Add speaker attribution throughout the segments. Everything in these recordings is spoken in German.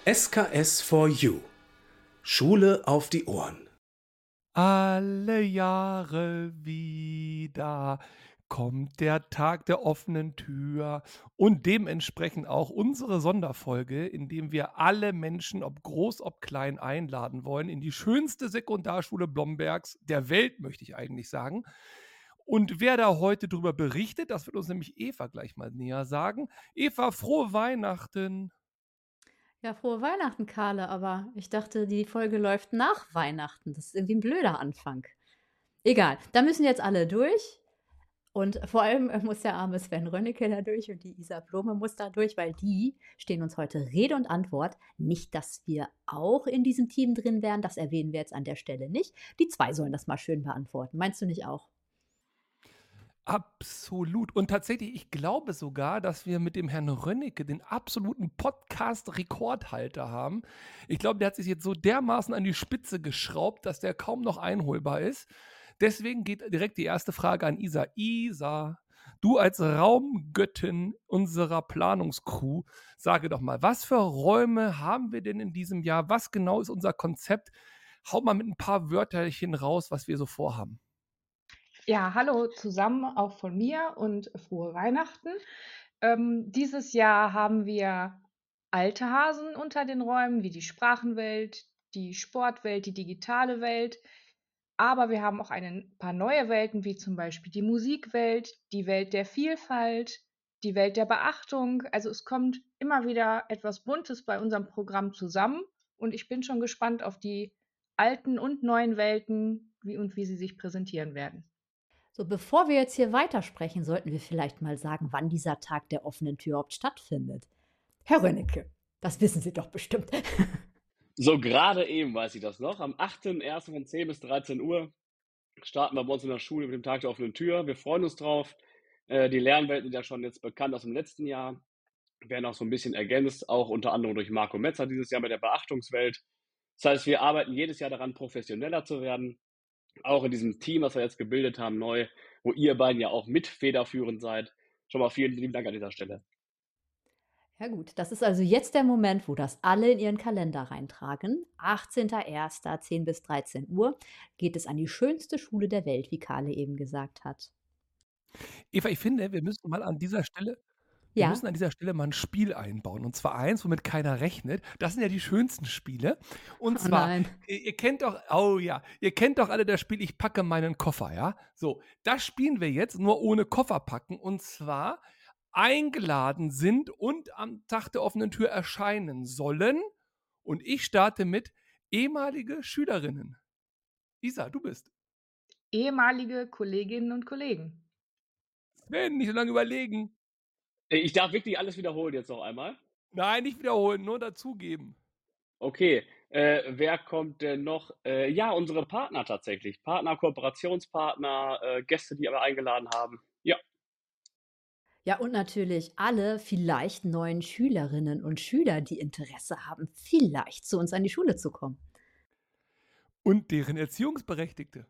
Speaker 1: SKS for You. Schule auf die Ohren.
Speaker 2: Alle Jahre wieder kommt der Tag der offenen Tür und dementsprechend auch unsere Sonderfolge, in dem wir alle Menschen, ob groß, ob klein, einladen wollen in die schönste Sekundarschule Blombergs der Welt, möchte ich eigentlich sagen. Und wer da heute drüber berichtet, das wird uns nämlich Eva gleich mal näher sagen. Eva, frohe Weihnachten.
Speaker 3: Ja, frohe Weihnachten, Carle, aber ich dachte, die Folge läuft nach Weihnachten. Das ist irgendwie ein blöder Anfang. Egal, da müssen jetzt alle durch und vor allem muss der arme Sven Rönnecke da durch und die Isa Blome muss da durch, weil die stehen uns heute Rede und Antwort. Nicht, dass wir auch in diesem Team drin wären, das erwähnen wir jetzt an der Stelle nicht. Die 2 sollen das mal schön beantworten. Meinst du nicht auch?
Speaker 2: Absolut. Und tatsächlich, ich glaube sogar, dass wir mit dem Herrn Rönnecke den absoluten Podcast-Rekordhalter haben. Ich glaube, der hat sich jetzt so dermaßen an die Spitze geschraubt, dass der kaum noch einholbar ist. Deswegen geht direkt die erste Frage an Isa. Isa, du als Raumgöttin unserer Planungscrew, sage doch mal, was für Räume haben wir denn in diesem Jahr? Was genau ist unser Konzept? Hau mal mit ein paar Wörterchen raus, was wir so vorhaben.
Speaker 4: Ja, hallo zusammen, auch von mir und frohe Weihnachten. Dieses Jahr haben wir alte Hasen unter den Räumen, wie die Sprachenwelt, die Sportwelt, die digitale Welt. Aber wir haben auch ein paar neue Welten, wie zum Beispiel die Musikwelt, die Welt der Vielfalt, die Welt der Beachtung. Also es kommt immer wieder etwas Buntes bei unserem Programm zusammen und ich bin schon gespannt auf die alten und neuen Welten wie sie sich präsentieren werden.
Speaker 3: So, bevor wir jetzt hier weitersprechen, sollten wir vielleicht mal sagen, wann dieser Tag der offenen Tür überhaupt stattfindet. Herr Rönnecke, das wissen Sie doch bestimmt.
Speaker 5: So gerade eben weiß ich das noch. Am 8.1. von 10 bis 13 Uhr starten wir bei uns in der Schule mit dem Tag der offenen Tür. Wir freuen uns drauf. Die Lernwelten sind ja schon jetzt bekannt aus dem letzten Jahr, werden auch so ein bisschen ergänzt, auch unter anderem durch Marco Metzer dieses Jahr mit der Beachtungswelt. Das heißt, wir arbeiten jedes Jahr daran, professioneller zu werden. Auch in diesem Team, was wir jetzt gebildet haben, neu, wo ihr beiden ja auch mit federführend seid. Schon mal vielen lieben Dank an dieser Stelle.
Speaker 3: Ja gut, das ist also jetzt der Moment, wo das alle in ihren Kalender reintragen. 18.01. 10 bis 13 Uhr geht es an die schönste Schule der Welt, wie Carle eben gesagt hat.
Speaker 2: Eva, ich finde, wir müssen mal an dieser Stelle
Speaker 3: Ja,
Speaker 2: mal ein Spiel einbauen. Und zwar eins, womit keiner rechnet. Das sind ja die schönsten Spiele. Und
Speaker 3: oh
Speaker 2: zwar,
Speaker 3: nein.
Speaker 2: ihr kennt doch, oh ja, ihr kennt doch alle das Spiel „Ich packe meinen Koffer", ja? So, das spielen wir jetzt, nur ohne Koffer packen. Und zwar eingeladen sind und am Tag der offenen Tür erscheinen sollen. Und ich starte mit ehemalige Schülerinnen. Isa, du bist.
Speaker 4: Ehemalige Kolleginnen und Kollegen.
Speaker 2: Sven, nicht so lange überlegen.
Speaker 5: Ich darf wirklich alles wiederholen jetzt noch einmal.
Speaker 2: Nein, nicht wiederholen, nur dazugeben.
Speaker 5: Okay, wer kommt denn noch? Ja, unsere Partner tatsächlich. Partner, Kooperationspartner, Gäste, die wir eingeladen haben. Ja,
Speaker 3: Ja, und natürlich alle vielleicht neuen Schülerinnen und Schüler, die Interesse haben, vielleicht zu uns an die Schule zu kommen.
Speaker 2: Und deren Erziehungsberechtigte.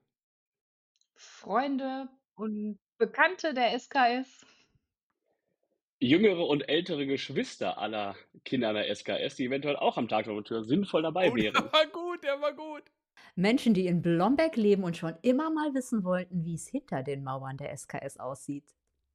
Speaker 4: Freunde und Bekannte der SKS.
Speaker 5: jüngere und ältere Geschwister aller Kinder der SKS, die eventuell auch am Tag der Tür sinnvoll dabei
Speaker 2: Oh, der
Speaker 5: wären.
Speaker 2: war gut, der war gut.
Speaker 3: Menschen, die in Blomberg leben und schon immer mal wissen wollten, wie es hinter den Mauern der SKS aussieht.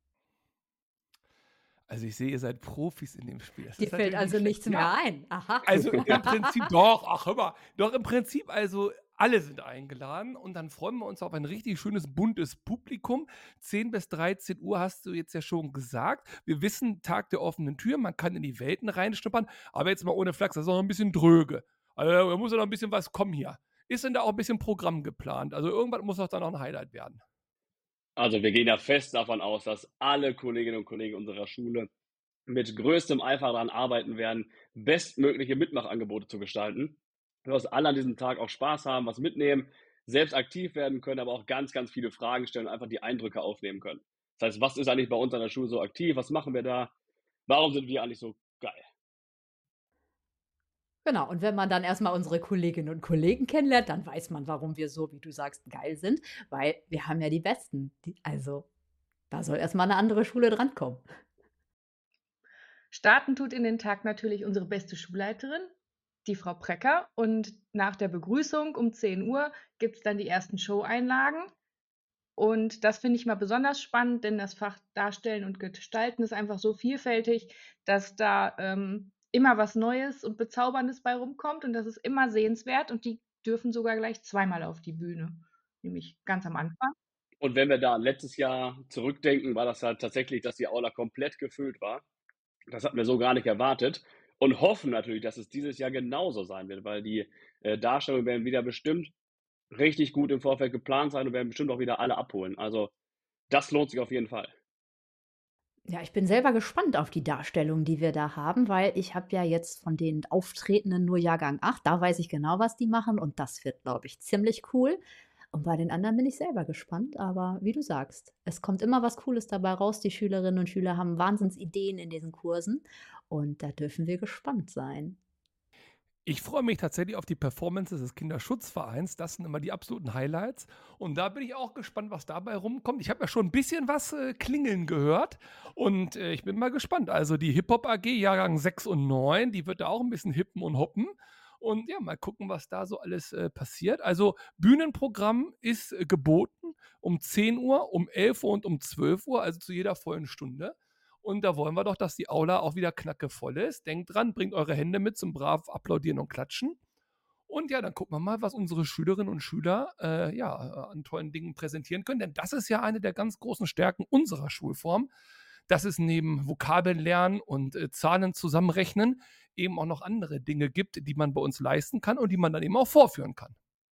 Speaker 2: Also ich sehe, ihr seid Profis in dem Spiel. Das
Speaker 3: Dir
Speaker 2: ist
Speaker 3: fällt
Speaker 2: natürlich
Speaker 3: also
Speaker 2: nicht
Speaker 3: nichts
Speaker 2: schlecht.
Speaker 3: mehr
Speaker 2: Ja,
Speaker 3: ein. Aha.
Speaker 2: also im Prinzip doch, ach hör mal, doch im Prinzip also alle sind eingeladen und dann freuen wir uns auf ein richtig schönes, buntes Publikum. 10 bis 13 Uhr hast du jetzt ja schon gesagt. Wir wissen, Tag der offenen Tür, man kann in die Welten reinschnuppern, aber jetzt mal ohne Flachs, das ist noch ein bisschen dröge. Also da muss ja noch ein bisschen was kommen hier. Ist denn da auch ein bisschen Programm geplant? Also irgendwas muss doch da noch ein Highlight werden.
Speaker 5: Also wir gehen ja fest davon aus, dass alle Kolleginnen und Kollegen unserer Schule mit größtem Eifer daran arbeiten werden, bestmögliche Mitmachangebote zu gestalten, sodass alle an diesem Tag auch Spaß haben, was mitnehmen, selbst aktiv werden können, aber auch ganz, ganz viele Fragen stellen und einfach die Eindrücke aufnehmen können. Das heißt, was ist eigentlich bei uns an der Schule so aktiv? Was machen wir da? Warum sind wir eigentlich so geil?
Speaker 3: Genau, und wenn man dann erstmal unsere Kolleginnen und Kollegen kennenlernt, dann weiß man, warum wir so, wie du sagst, geil sind, weil wir haben ja die Besten. Also, da soll erstmal eine andere Schule drankommen.
Speaker 4: Starten tut in den Tag natürlich unsere beste Schulleiterin, die Frau Precker und nach der Begrüßung um 10 Uhr gibt es dann die ersten Showeinlagen. Und das finde ich mal besonders spannend, denn das Fach Darstellen und Gestalten ist einfach so vielfältig, dass da immer was Neues und Bezauberndes bei rumkommt und das ist immer sehenswert und die dürfen sogar gleich zweimal auf die Bühne, nämlich ganz am Anfang.
Speaker 5: Und wenn wir da an letztes Jahr zurückdenken, war das halt tatsächlich, dass die Aula komplett gefüllt war. Das hatten wir so gar nicht erwartet und hoffen natürlich, dass es dieses Jahr genauso sein wird, weil die Darstellungen werden wieder bestimmt richtig gut im Vorfeld geplant sein und werden bestimmt auch wieder alle abholen. Also das lohnt sich auf jeden Fall.
Speaker 3: Ja, ich bin selber gespannt auf die Darstellung, die wir da haben, weil ich habe ja jetzt von den Auftretenden nur Jahrgang 8. Da weiß ich genau, was die machen und das wird, glaube ich, ziemlich cool. Und bei den anderen bin ich selber gespannt, aber wie du sagst, es kommt immer was Cooles dabei raus. Die Schülerinnen und Schüler haben Wahnsinnsideen in diesen Kursen und da dürfen wir gespannt sein.
Speaker 2: Ich freue mich tatsächlich auf die Performances des Kinderschutzvereins. Das sind immer die absoluten Highlights. Und da bin ich auch gespannt, was dabei rumkommt. Ich habe ja schon ein bisschen was klingeln gehört. Und ich bin mal gespannt. Also die Hip-Hop AG, Jahrgang 6 und 9, die wird da auch ein bisschen hippen und hoppen. Und ja, mal gucken, was da so alles passiert. Also Bühnenprogramm ist geboten um 10 Uhr, um 11 Uhr und um 12 Uhr, also zu jeder vollen Stunde. Und da wollen wir doch, dass die Aula auch wieder knackevoll ist. Denkt dran, bringt eure Hände mit zum brav Applaudieren und Klatschen. Und ja, dann gucken wir mal, was unsere Schülerinnen und Schüler an tollen Dingen präsentieren können. Denn das ist ja eine der ganz großen Stärken unserer Schulform, dass es neben Vokabeln lernen und Zahlen zusammenrechnen eben auch noch andere Dinge gibt, die man bei uns leisten kann und die man dann eben auch vorführen kann.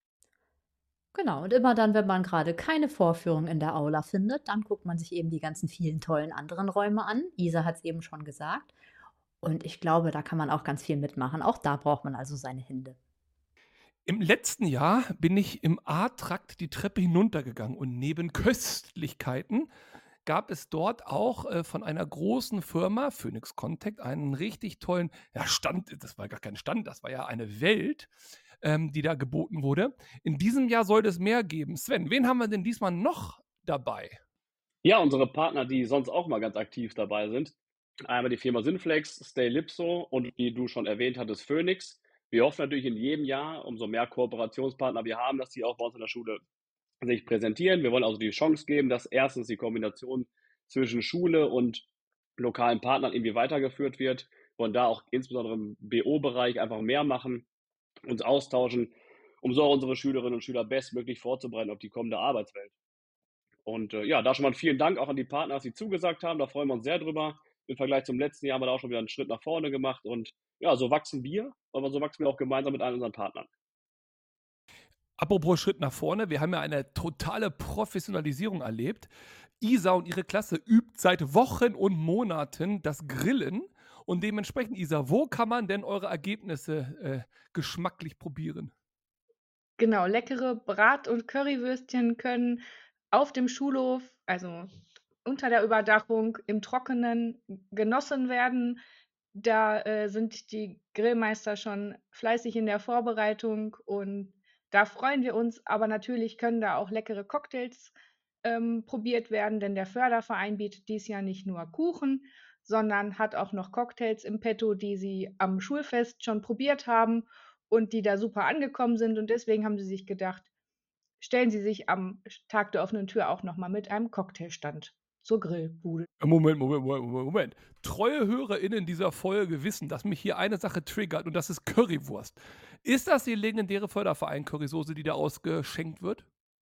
Speaker 3: Genau, und immer dann, wenn man gerade keine Vorführung in der Aula findet, dann guckt man sich eben die ganzen vielen tollen anderen Räume an. Isa hat es eben schon gesagt. Und ich glaube, da kann man auch ganz viel mitmachen. Auch da braucht man also seine Hände.
Speaker 2: Im letzten Jahr bin ich im A-Trakt die Treppe hinuntergegangen und neben Köstlichkeiten gab es dort auch von einer großen Firma, Phoenix Contact, einen richtig tollen Stand. Das war gar kein Stand, das war ja eine Welt, die da geboten wurde. In diesem Jahr sollte es mehr geben. Sven, wen haben wir denn diesmal noch dabei?
Speaker 5: Ja, unsere Partner, die sonst auch mal ganz aktiv dabei sind. Einmal die Firma Sinflex, Stay Lipso und wie du schon erwähnt hattest, Phoenix. Wir hoffen natürlich in jedem Jahr, umso mehr Kooperationspartner wir haben, dass die auch bei uns in der Schule sich präsentieren. Wir wollen also die Chance geben, dass erstens die Kombination zwischen Schule und lokalen Partnern irgendwie weitergeführt wird. Wir wollen da auch insbesondere im BO-Bereich einfach mehr machen, uns austauschen, um so unsere Schülerinnen und Schüler bestmöglich vorzubereiten auf die kommende Arbeitswelt. Und ja, da schon mal vielen Dank auch an die Partner, dass sie zugesagt haben. Da freuen wir uns sehr drüber. Im Vergleich zum letzten Jahr haben wir da auch schon wieder einen Schritt nach vorne gemacht. Und ja, so wachsen wir, aber so wachsen wir auch gemeinsam mit allen unseren Partnern.
Speaker 2: Apropos Schritt nach vorne, wir haben ja eine totale Professionalisierung erlebt. Isa und ihre Klasse übt seit Wochen und Monaten das Grillen. Und dementsprechend, Isa, wo kann man denn eure Ergebnisse geschmacklich probieren?
Speaker 4: Genau, leckere Brat- und Currywürstchen können auf dem Schulhof, also unter der Überdachung im Trockenen genossen werden. Da sind die Grillmeister schon fleißig in der Vorbereitung und da freuen wir uns. Aber natürlich können da auch leckere Cocktails probiert werden, denn der Förderverein bietet dies Jahr nicht nur Kuchen, sondern hat auch noch Cocktails im Petto, die sie am Schulfest schon probiert haben und die da super angekommen sind. Und deswegen haben sie sich gedacht, stellen sie sich am Tag der offenen Tür auch nochmal mit einem Cocktailstand zur Grillbude.
Speaker 2: Moment. Treue HörerInnen dieser Folge wissen, dass mich hier eine Sache triggert und das ist Currywurst. Ist das die legendäre Förderverein-Currysoße, die da ausgeschenkt wird?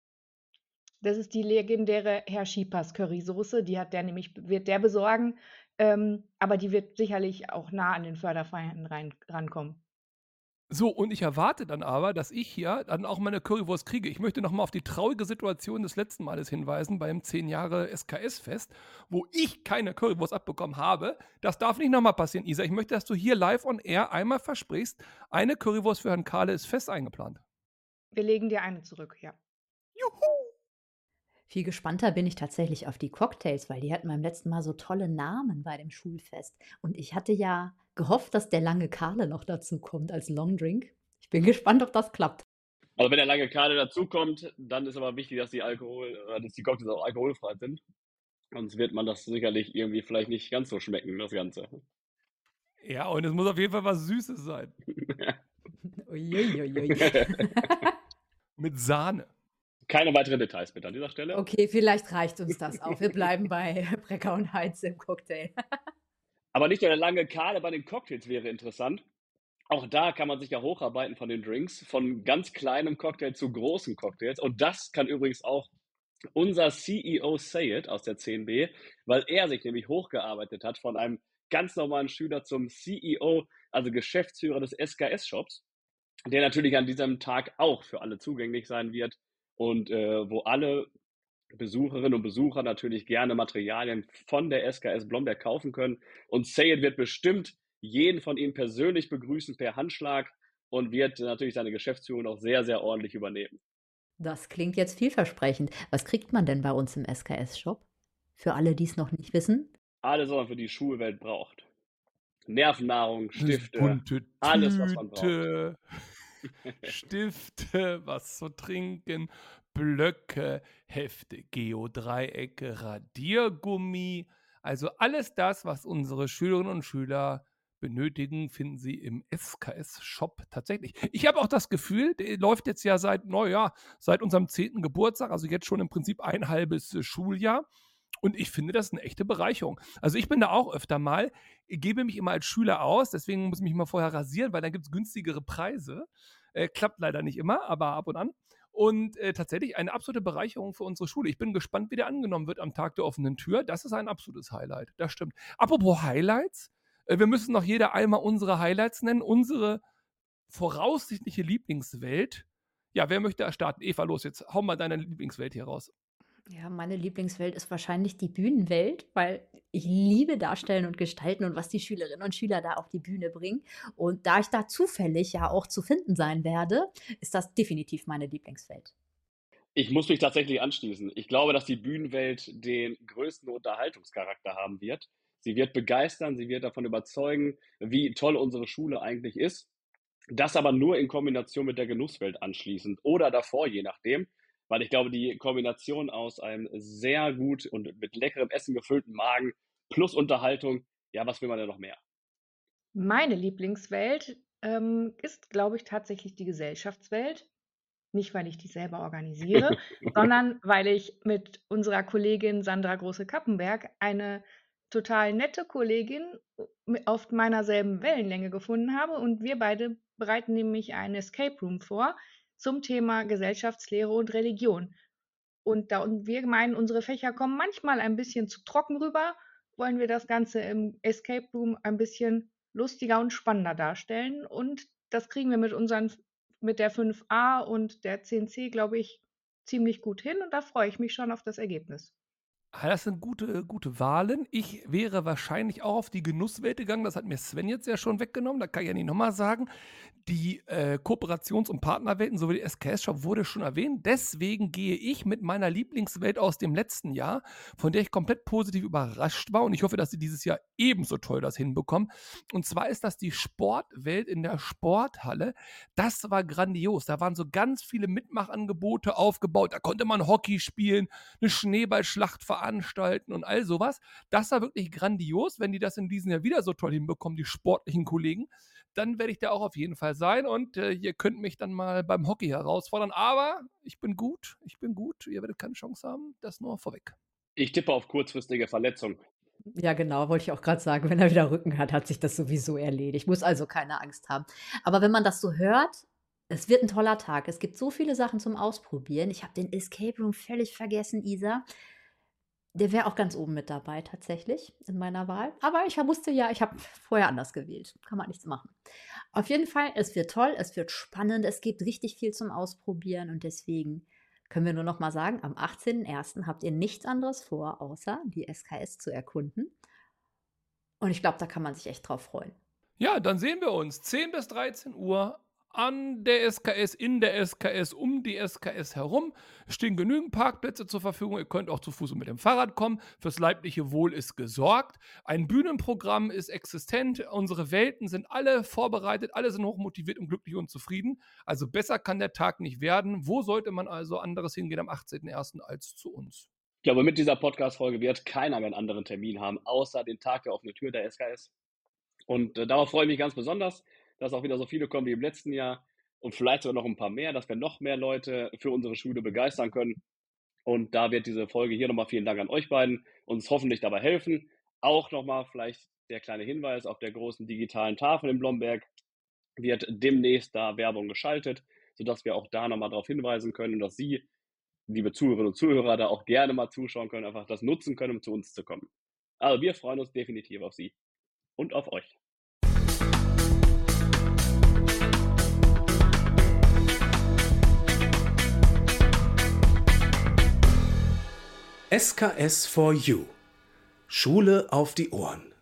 Speaker 4: Das ist die legendäre Herr Schiepers Currysoße, wird der besorgen, aber die wird sicherlich auch nah an den Förderverein rankommen.
Speaker 2: So, und ich erwarte dann aber, dass ich hier dann auch meine Currywurst kriege. Ich möchte nochmal auf die traurige Situation des letzten Males hinweisen, beim 10 Jahre SKS-Fest, wo ich keine Currywurst abbekommen habe. Das darf nicht nochmal passieren, Isa. Ich möchte, dass du hier live on air einmal versprichst, eine Currywurst für Herrn Kahle ist fest eingeplant.
Speaker 4: Wir legen dir eine zurück, ja.
Speaker 2: Juhu!
Speaker 3: Viel gespannter bin ich tatsächlich auf die Cocktails, weil die hatten beim letzten Mal so tolle Namen bei dem Schulfest. Und ich hatte ja gehofft, dass der lange Kahle noch dazu kommt als Longdrink. Ich bin gespannt, ob das klappt.
Speaker 5: Also wenn der lange Kader dazukommt, dann ist aber wichtig, dass die Cocktails auch alkoholfrei sind. Sonst wird man das sicherlich irgendwie vielleicht nicht ganz so schmecken, das Ganze.
Speaker 2: Ja, und es muss auf jeden Fall was Süßes sein.
Speaker 3: Uiuiui.
Speaker 2: Mit Sahne.
Speaker 5: Keine weiteren Details bitte an dieser Stelle.
Speaker 3: Okay, vielleicht reicht uns das auch. Wir bleiben bei Brecker und Heinz im Cocktail.
Speaker 5: Aber nicht nur der lange Kahle bei den Cocktails wäre interessant. Auch da kann man sich ja hocharbeiten von den Drinks, von ganz kleinem Cocktail zu großen Cocktails. Und das kann übrigens auch unser CEO Sayed aus der 10b, weil er sich nämlich hochgearbeitet hat von einem ganz normalen Schüler zum CEO, also Geschäftsführer des SKS-Shops, der natürlich an diesem Tag auch für alle zugänglich sein wird und wo alle Besucherinnen und Besucher natürlich gerne Materialien von der SKS Blomberg kaufen können. Und Sayed wird bestimmt jeden von Ihnen persönlich begrüßen per Handschlag und wird natürlich seine Geschäftsführung auch sehr, sehr ordentlich übernehmen.
Speaker 3: Das klingt jetzt vielversprechend. Was kriegt man denn bei uns im SKS-Shop? Für alle, die es noch nicht wissen.
Speaker 5: Alles, was man für die Schulwelt braucht. Nervennahrung,
Speaker 2: Das
Speaker 5: Stifte,
Speaker 2: bunte
Speaker 5: alles, was man braucht.
Speaker 2: Tüte, Stifte, was zu trinken, Blöcke, Hefte, Geodreiecke, Radiergummi. Also alles das, was unsere Schülerinnen und Schüler benötigen, finden Sie im SKS-Shop tatsächlich. Ich habe auch das Gefühl, der läuft jetzt ja seit unserem 10. Geburtstag, also jetzt schon im Prinzip ein halbes Schuljahr. Und ich finde das eine echte Bereicherung. Also ich bin da auch öfter mal, gebe mich immer als Schüler aus, deswegen muss ich mich mal vorher rasieren, weil dann gibt es günstigere Preise. Klappt leider nicht immer, aber ab und an. Und tatsächlich eine absolute Bereicherung für unsere Schule. Ich bin gespannt, wie der angenommen wird am Tag der offenen Tür. Das ist ein absolutes Highlight, das stimmt. Apropos Highlights, wir müssen noch jeder einmal unsere Highlights nennen, unsere voraussichtliche Lieblingswelt. Ja, wer möchte da starten? Eva, los, jetzt hau mal deine Lieblingswelt hier raus.
Speaker 3: Ja, meine Lieblingswelt ist wahrscheinlich die Bühnenwelt, weil ich liebe Darstellen und Gestalten und was die Schülerinnen und Schüler da auf die Bühne bringen. Und da ich da zufällig ja auch zu finden sein werde, ist das definitiv meine Lieblingswelt.
Speaker 5: Ich muss mich tatsächlich anschließen. Ich glaube, dass die Bühnenwelt den größten Unterhaltungscharakter haben wird. Sie wird begeistern, sie wird davon überzeugen, wie toll unsere Schule eigentlich ist. Das aber nur in Kombination mit der Genusswelt anschließend oder davor, je nachdem. Weil ich glaube, die Kombination aus einem sehr gut und mit leckerem Essen gefüllten Magen plus Unterhaltung, ja, was will man denn noch mehr?
Speaker 4: Meine Lieblingswelt ist, glaube ich, tatsächlich die Gesellschaftswelt. Nicht, weil ich die selber organisiere, sondern weil ich mit unserer Kollegin Sandra Große-Kappenberg eine total nette Kollegin auf meiner selben Wellenlänge gefunden habe. Und wir beide bereiten nämlich einen Escape Room vor zum Thema Gesellschaftslehre und Religion. Und wir meinen, unsere Fächer kommen manchmal ein bisschen zu trocken rüber, wollen wir das Ganze im Escape Room ein bisschen lustiger und spannender darstellen. Und das kriegen wir mit der 5a und der 10c, glaube ich, ziemlich gut hin. Und da freue ich mich schon auf das Ergebnis.
Speaker 2: Das sind gute Wahlen. Ich wäre wahrscheinlich auch auf die Genusswelt gegangen. Das hat mir Sven jetzt ja schon weggenommen. Da kann ich ja nicht nochmal sagen. Die Kooperations- und Partnerwelten sowie die SKS-Shop wurde schon erwähnt. Deswegen gehe ich mit meiner Lieblingswelt aus dem letzten Jahr, von der ich komplett positiv überrascht war. Und ich hoffe, dass sie dieses Jahr ebenso toll das hinbekommen. Und zwar ist das die Sportwelt in der Sporthalle. Das war grandios. Da waren so ganz viele Mitmachangebote aufgebaut. Da konnte man Hockey spielen, eine Schneeballschlacht veranstalten und all sowas. Das war wirklich grandios. Wenn die das in diesem Jahr wieder so toll hinbekommen, die sportlichen Kollegen, dann werde ich da auch auf jeden Fall sein und ihr könnt mich dann mal beim Hockey herausfordern. Aber ich bin gut. Ihr werdet keine Chance haben. Das nur vorweg.
Speaker 5: Ich tippe auf kurzfristige Verletzung.
Speaker 3: Ja, genau, wollte ich auch gerade sagen. Wenn er wieder Rücken hat, hat sich das sowieso erledigt. Muss also keine Angst haben. Aber wenn man das so hört, es wird ein toller Tag. Es gibt so viele Sachen zum Ausprobieren. Ich habe den Escape Room völlig vergessen, Isa. Der wäre auch ganz oben mit dabei, tatsächlich, in meiner Wahl. Aber ich wusste ja, ich habe vorher anders gewählt. Kann man nichts machen. Auf jeden Fall, es wird toll, es wird spannend, es gibt richtig viel zum Ausprobieren und deswegen können wir nur noch mal sagen, am 18.01. habt ihr nichts anderes vor, außer die SKS zu erkunden. Und ich glaube, da kann man sich echt drauf freuen.
Speaker 2: Ja, dann sehen wir uns 10 bis 13 Uhr an der SKS, in der SKS, um die SKS herum. Es stehen genügend Parkplätze zur Verfügung. Ihr könnt auch zu Fuß und mit dem Fahrrad kommen. Fürs leibliche Wohl ist gesorgt. Ein Bühnenprogramm ist existent. Unsere Welten sind alle vorbereitet. Alle sind hochmotiviert und glücklich und zufrieden. Also besser kann der Tag nicht werden. Wo sollte man also anderes hingehen am 18.01. als zu uns?
Speaker 5: Ich glaube, mit dieser Podcast-Folge wird keiner mehr einen anderen Termin haben, außer den Tag der offenen Tür der SKS. Und darauf freue ich mich ganz besonders, dass auch wieder so viele kommen wie im letzten Jahr. und vielleicht sogar noch ein paar mehr, dass wir noch mehr Leute für unsere Schule begeistern können. Und da wird diese Folge hier nochmal vielen Dank an euch beiden, uns hoffentlich dabei helfen. Auch nochmal vielleicht der kleine Hinweis: Auf der großen digitalen Tafel in Blomberg wird demnächst da Werbung geschaltet, sodass wir auch da nochmal darauf hinweisen können und dass Sie, liebe Zuhörerinnen und Zuhörer, da auch gerne mal zuschauen können, einfach das nutzen können, um zu uns zu kommen. Also wir freuen uns definitiv auf Sie und auf euch.
Speaker 1: SKS4U. Schule auf die Ohren.